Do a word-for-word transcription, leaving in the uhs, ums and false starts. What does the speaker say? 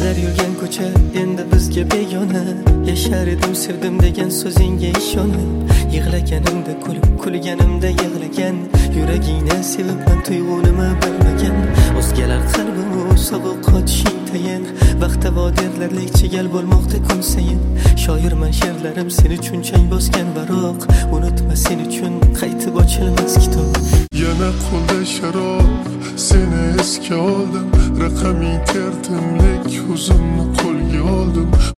Bizlar yurgan ko'cha endi bizga begona. Yashar edim sevdim degan so'zingga ishonib, yig'laganimda kulib, kulganimda yig'lagan. Yuragingni sevibman, tuyg'unimni bilmagan. O'zgalar qalbimi sovuq qotishing tayin. Vaqt vodirlarlik chigal bo'lmoqda kun sayin. Shoirman, she'rlarim sen uchun chang bosgan baroq. Unutma, sen uchun qaytib ochilmas kitob. Yana qo'lda sharob, seni esga oldim. Raqaming tertimlik, o'zimni qo'lga oldim.